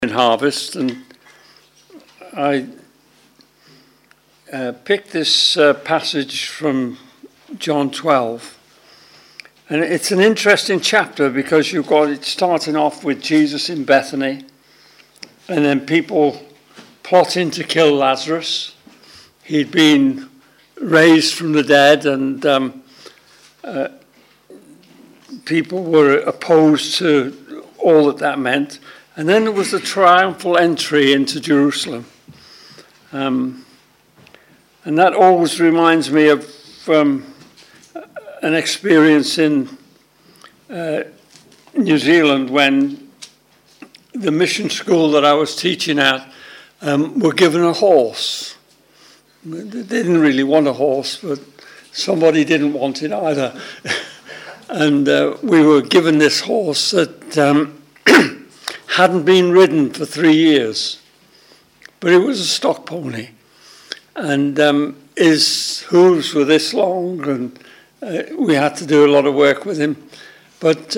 in harvest, and I picked this passage from John 12, and it's an interesting chapter because you've got it starting off with Jesus in Bethany, and then people plotting to kill Lazarus. He'd been raised from the dead, and people were opposed to all that meant. And then there was the triumphal entry into Jerusalem. And that always reminds me of an experience in New Zealand when the mission school that I was teaching at were given a horse. They didn't really want a horse, but somebody didn't want it either. And we were given this horse that hadn't been ridden for 3 years, but it was a stock pony, and his hooves were this long, and we had to do a lot of work with him. But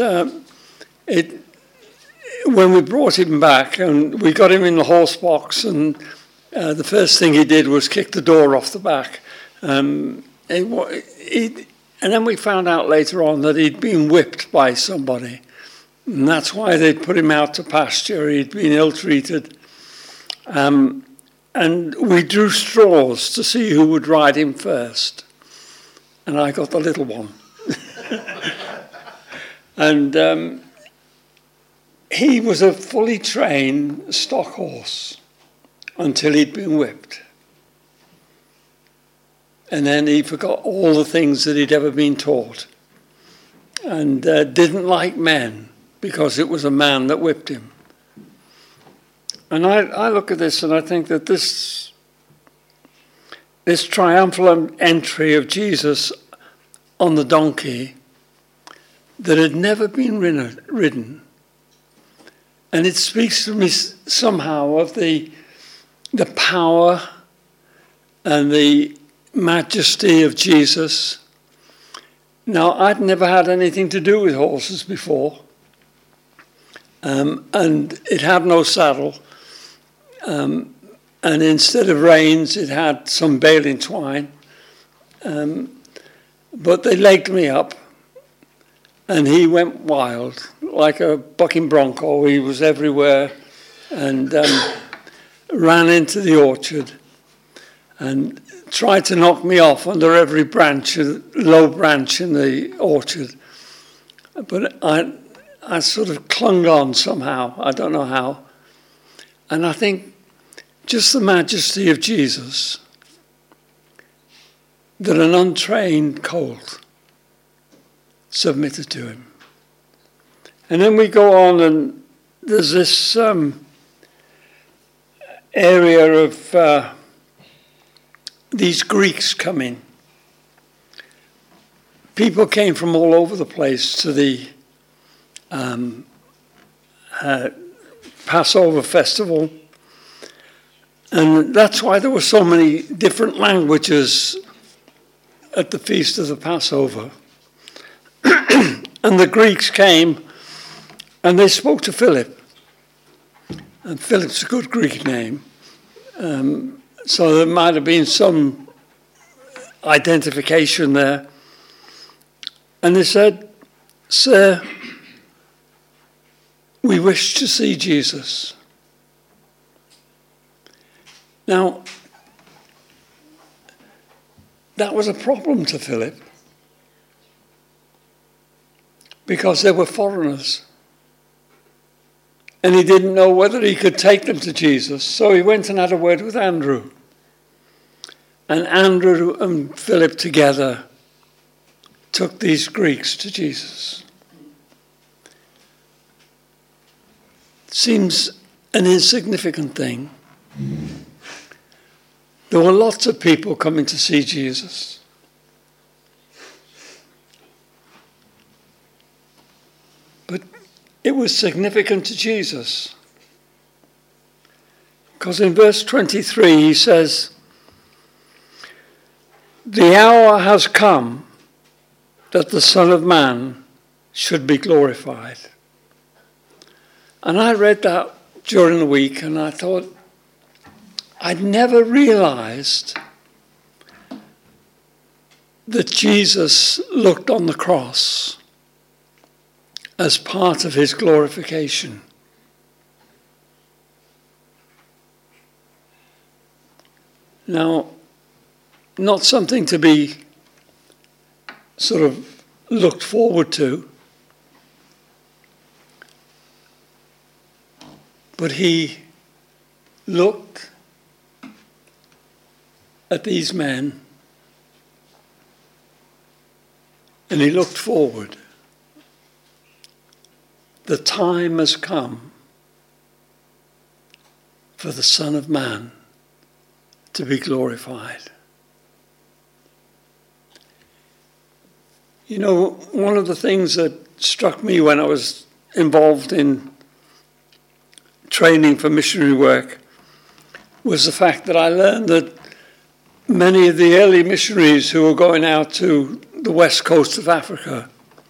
when we brought him back and we got him in the horse box, and the first thing he did was kick the door off the back, and then we found out later on that he'd been whipped by somebody. And that's why they'd put him out to pasture. He'd been ill-treated. And we drew straws to see who would ride him first. And I got the little one. And he was a fully trained stock horse until he'd been whipped. And then he forgot all the things that he'd ever been taught. And didn't like men, because it was a man that whipped him. And I look at this and I think that this triumphal entry of Jesus on the donkey that had never been ridden, and it speaks to me somehow of the power and the majesty of Jesus. Now, I'd never had anything to do with horses before. And it had no saddle, and instead of reins, it had some baling twine. But they legged me up, and he went wild, like a bucking bronco. He was everywhere, and ran into the orchard, and tried to knock me off under every branch, low branch in the orchard. But I sort of clung on somehow. I don't know how. And I think just the majesty of Jesus, that an untrained colt submitted to him. And then we go on, and there's this area of these Greeks coming. People came from all over the place to the Passover festival, and that's why there were so many different languages at the feast of the Passover. And the Greeks came and they spoke to Philip, and Philip's a good Greek name, so there might have been some identification there. And they said, "Sir, we wish to see Jesus." Now, that was a problem to Philip, because they were foreigners. And he didn't know whether he could take them to Jesus. So he went and had a word with Andrew. And Andrew and Philip together took these Greeks to Jesus. Seems an insignificant thing. There were lots of people coming to see Jesus. But it was significant to Jesus. Because in verse 23 he says, "The hour has come that the Son of Man should be glorified." And I read that during the week, and I thought, I'd never realized that Jesus looked on the cross as part of his glorification. Now, not something to be sort of looked forward to, but he looked at these men and he looked forward. The time has come for the Son of Man to be glorified. You know, one of the things that struck me when I was involved in training for missionary work was the fact that I learned that many of the early missionaries who were going out to the west coast of Africa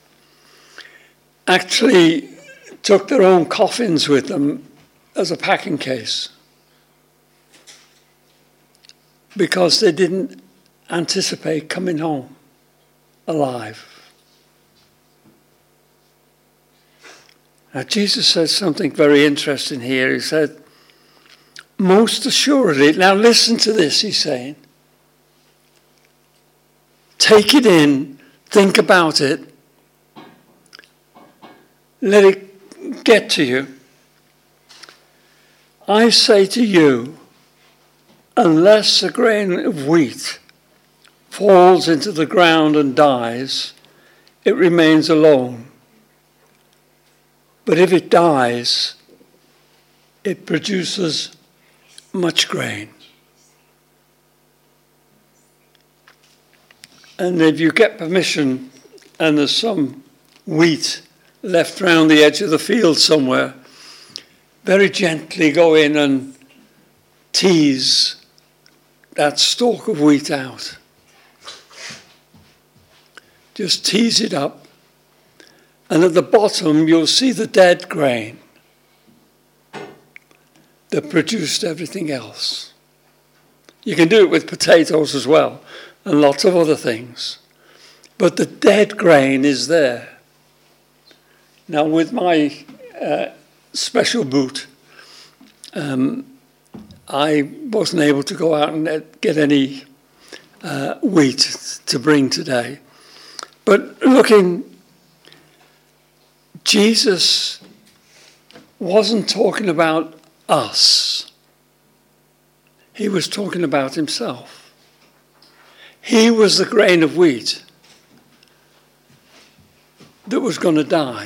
actually took their own coffins with them as a packing case because they didn't anticipate coming home alive. Now, Jesus says something very interesting here. He said, most assuredly, now listen to this, he's saying. Take it in, think about it, let it get to you. I say to you, unless a grain of wheat falls into the ground and dies, it remains alone. But if it dies, it produces much grain. And if you get permission and there's some wheat left around the edge of the field somewhere, very gently go in and tease that stalk of wheat out. Just tease it up. And at the bottom, you'll see the dead grain that produced everything else. You can do it with potatoes as well, and lots of other things. But the dead grain is there. Now, with my special boot, I wasn't able to go out and get any wheat to bring today. But looking, Jesus wasn't talking about us. He was talking about himself. He was the grain of wheat that was going to die.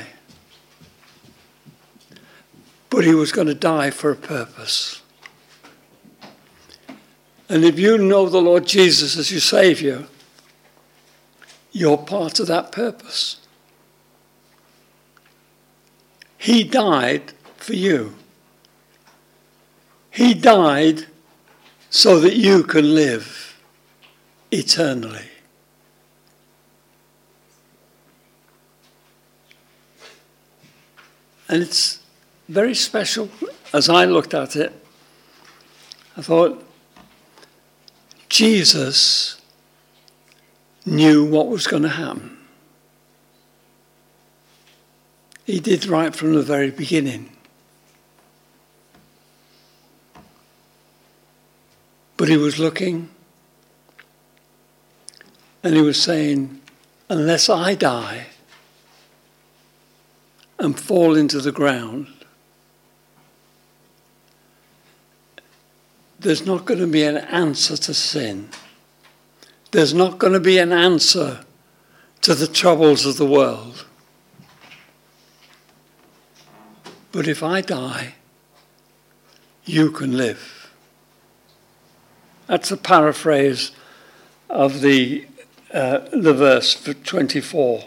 But he was going to die for a purpose. And if you know the Lord Jesus as your Saviour, you're part of that purpose. He died for you. He died so that you can live eternally. And it's very special. As I looked at it, I thought, Jesus knew what was going to happen. He did right from the very beginning. But he was looking and he was saying, unless I die and fall into the ground, there's not going to be an answer to sin. There's not going to be an answer to the troubles of the world. But if I die, you can live. That's a paraphrase of the verse 24.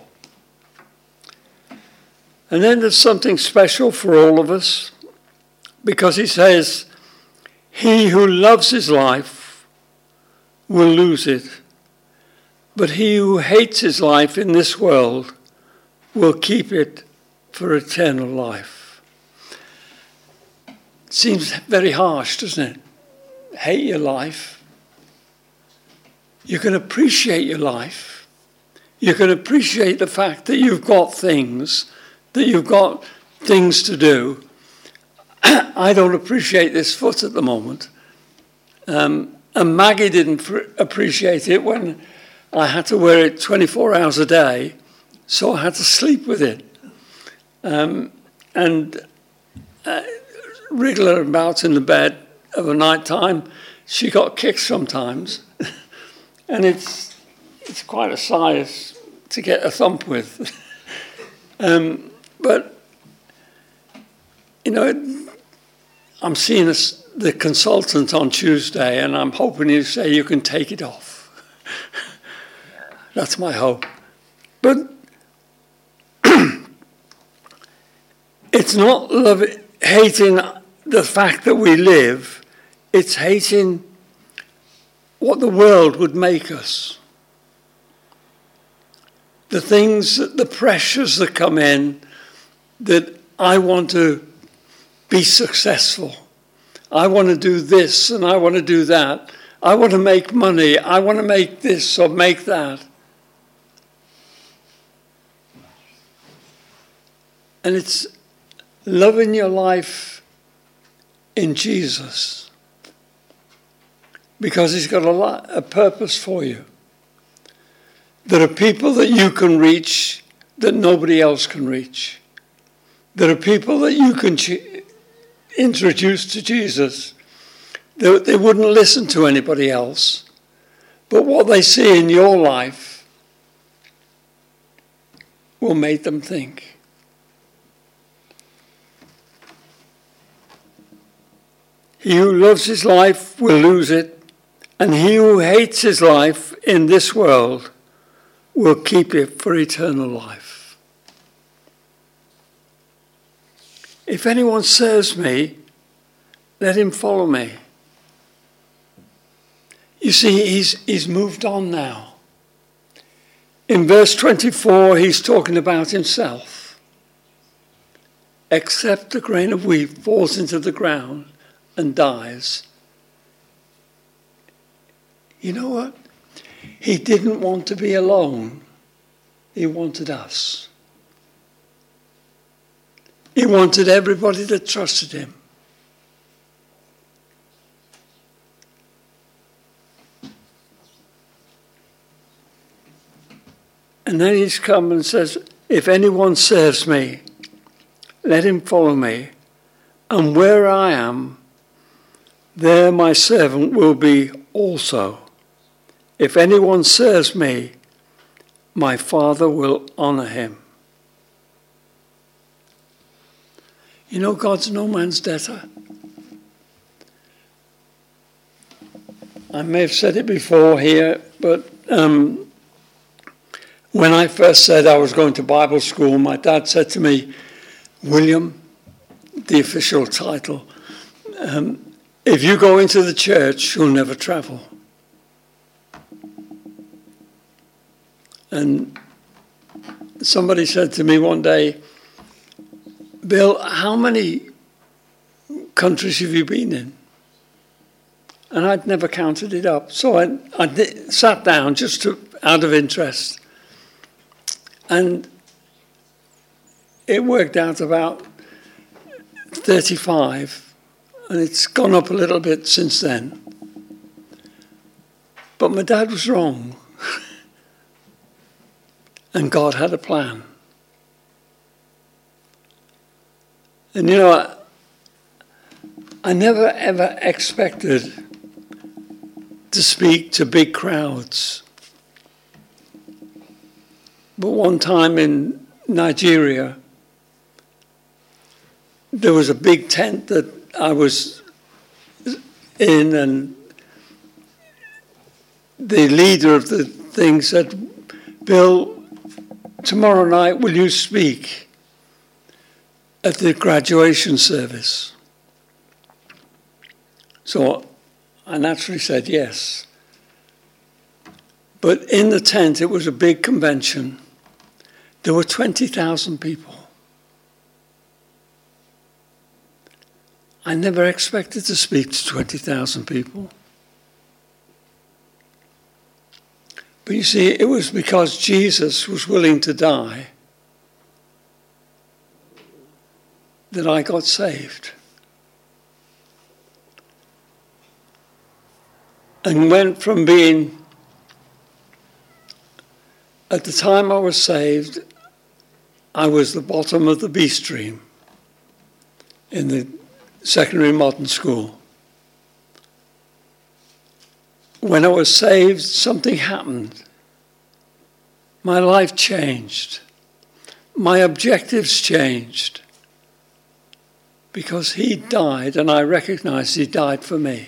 And then there's something special for all of us, because he says, he who loves his life will lose it, but he who hates his life in this world will keep it for eternal life. seems very harsh, doesn't it? Hate your life. You can appreciate your life. You can appreciate the fact that you've got things, to do. I don't appreciate this foot at the moment. And Maggie didn't appreciate it when I had to wear it 24 hours a day, so I had to sleep with it. Wriggle her about in the bed of a night time. She got kicked sometimes. And it's quite a size to get a thump with. But, I'm seeing the consultant on Tuesday, and I'm hoping he'll say you can take it off. That's my hope. But it's not hating the fact that we live, it's hating what the world would make us. The things, the pressures that come in, that I want to be successful. I want to do this and I want to do that. I want to make money. I want to make this or make that. And it's loving your life in Jesus, because he's got a purpose for you. There are people that you can reach that nobody else can reach. There are people that you can introduce to Jesus. They wouldn't listen to anybody else. But what they see in your life will make them think. He who loves his life will lose it, and he who hates his life in this world will keep it for eternal life. If anyone serves me, let him follow me. You see, he's moved on now. In verse 24, he's talking about himself. Except a grain of wheat falls into the ground and dies. You know what? He didn't want to be alone. He wanted us. He wanted everybody that trusted him. And then he's come and says, if anyone serves me, let him follow me. And where I am, there my servant will be also. If anyone serves me, my Father will honor him. You know, God's no man's debtor. I may have said it before here, but when I first said I was going to Bible school, my dad said to me, William, the official title, if you go into the church, you'll never travel. And somebody said to me one day, Bill, how many countries have you been in? And I'd never counted it up. So I sat down just out of interest. And it worked out about 35. And it's gone up a little bit since then. But my dad was wrong. And God had a plan. And you know, I never ever expected to speak to big crowds. But one time in Nigeria, there was a big tent that I was in, and the leader of the thing said, Bill, tomorrow night will you speak at the graduation service? So I naturally said yes. But in the tent, it was a big convention. There were 20,000 people. I never expected to speak to 20,000 people. But you see, it was because Jesus was willing to die that I got saved. And went from being, at the time I was saved, I was the bottom of the B stream in the secondary modern school. When I was saved, something happened. My life changed. My objectives changed. Because he died, and I recognized he died for me.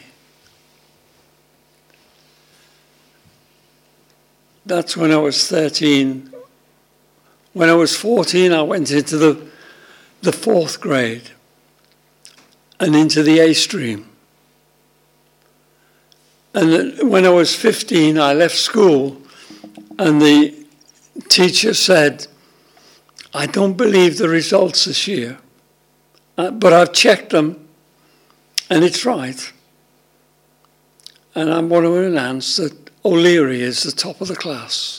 That's when I was 13. When I was 14, I went into the fourth grade and into the A stream. And when I was 15, I left school, and the teacher said, I don't believe the results this year, but I've checked them, and it's right. And I want to announce that O'Leary is the top of the class.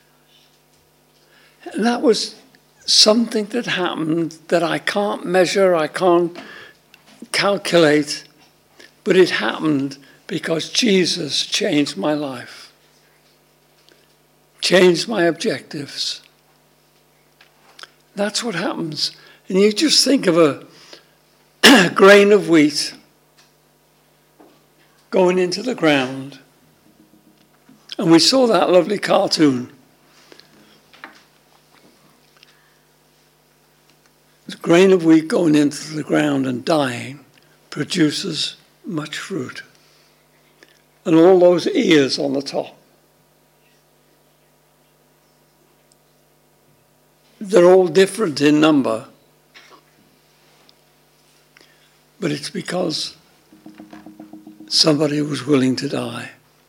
And that was something that happened that I can't measure, I can't calculate, but it happened because Jesus changed my life, changed my objectives. That's what happens. And you just think of a grain of wheat going into the ground. And we saw that lovely cartoon. The grain of wheat going into the ground and dying produces much fruit. And all those ears on the top. They're all different in number. But it's because somebody was willing to die.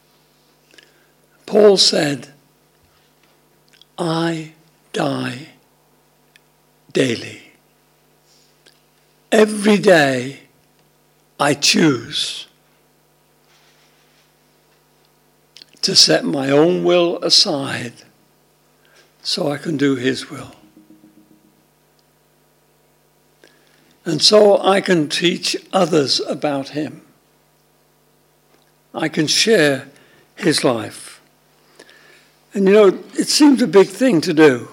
Paul said, I die daily. Every day I choose to set my own will aside so I can do his will. And so I can teach others about him. I can share his life. And you know, it seems a big thing to do.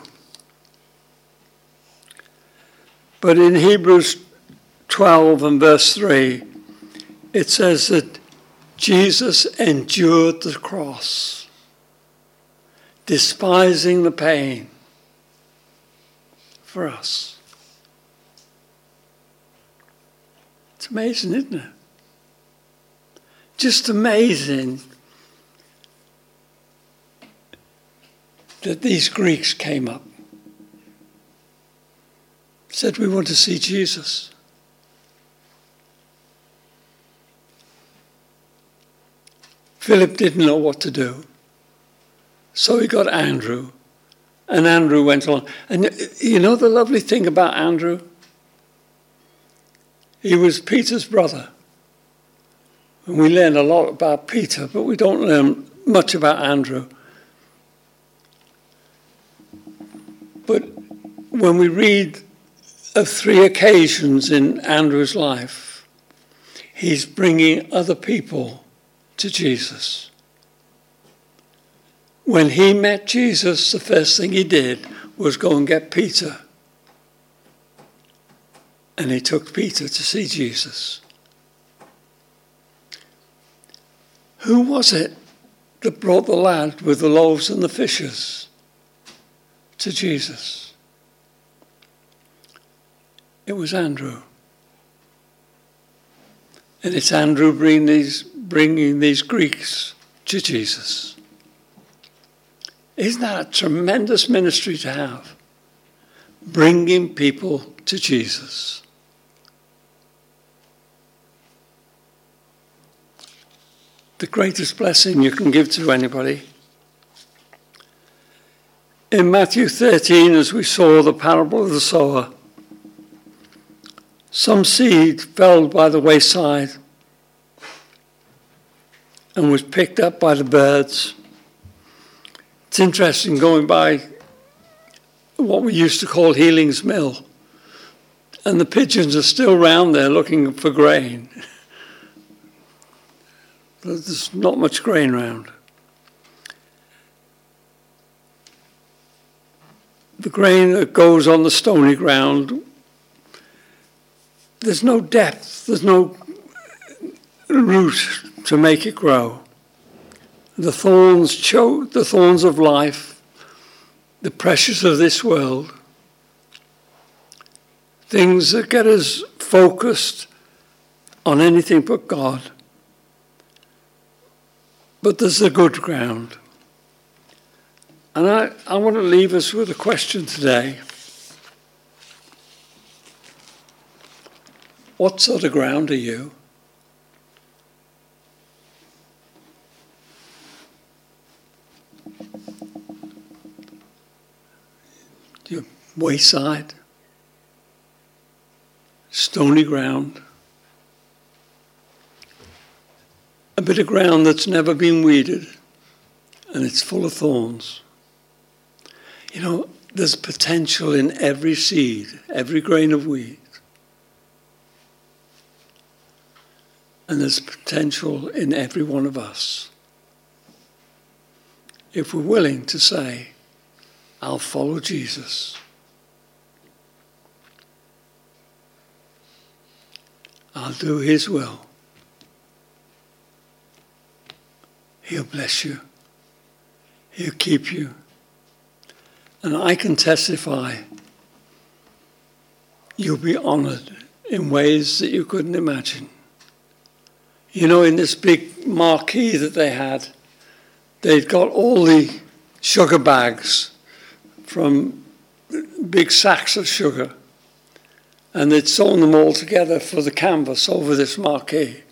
But in Hebrews 12 and verse 3, it says that Jesus endured the cross, despising the pain for us. It's amazing, isn't it? Just amazing that these Greeks came up, said, we want to see Jesus. Philip didn't know what to do, so he got Andrew, and Andrew went on. And you know the lovely thing about Andrew? He was Peter's brother. And we learn a lot about Peter, but we don't learn much about Andrew. But when we read of 3 occasions in Andrew's life, he's bringing other people to Jesus. When he met Jesus, the first thing he did was go and get Peter. And he took Peter to see Jesus. Who was it that brought the lad with the loaves and the fishes to Jesus? It was Andrew. And it's Andrew bringing these Greeks to Jesus. Isn't that a tremendous ministry to have? Bringing people to Jesus. The greatest blessing you can give to anybody. In Matthew 13, as we saw the parable of the sower, Some seed fell by the wayside and was picked up by the birds. It's interesting going by what we used to call Healing's Mill, and the pigeons are still round there looking for grain. There's not much grain around. The grain that goes on the stony ground, there's no depth, there's no root to make it grow. The thorns choke, the thorns of life, the pressures of this world, things that get us focused on anything but God. But there's the good ground. And I want to leave us with a question today. What sort of ground are you? Your wayside, stony ground, a bit of ground that's never been weeded, and it's full of thorns. You know, there's potential in every seed, every grain of wheat. And there's potential in every one of us. If we're willing to say, I'll follow Jesus. I'll do his will. He'll bless you. He'll keep you. And I can testify you'll be honored in ways that you couldn't imagine. You know, in this big marquee that they had, they'd got all the sugar bags from big sacks of sugar, and they'd sewn them all together for the canvas over this marquee.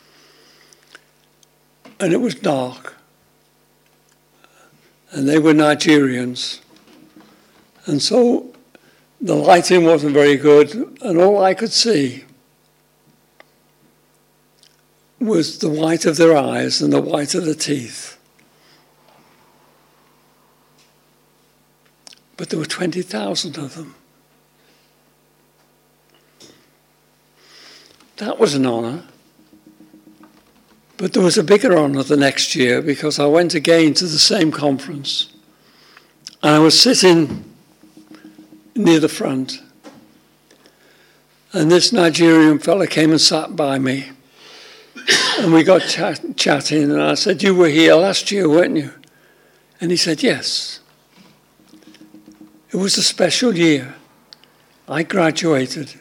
And it was dark. And they were Nigerians. And so the lighting wasn't very good, and all I could see was the white of their eyes and the white of the teeth. But there were 20,000 of them. That was an honor. But there was a bigger honor the next year, because I went again to the same conference. And I was sitting near the front. And this Nigerian fella came and sat by me. And we got chatting, and I said, "You were here last year, weren't you?" And he said, "Yes." It was a special year. I graduated.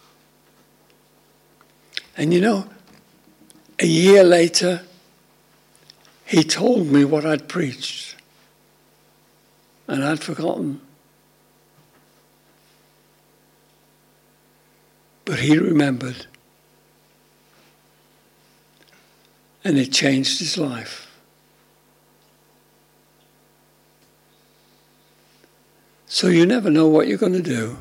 And you know, a year later, he told me what I'd preached. And I'd forgotten. But he remembered. And it changed his life. So you never know what you're going to do.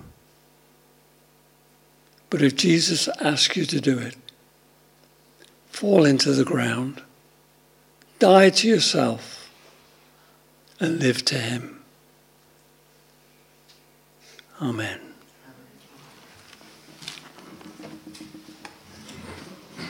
But if Jesus asks you to do it, fall into the ground, die to yourself, and live to him. Amen.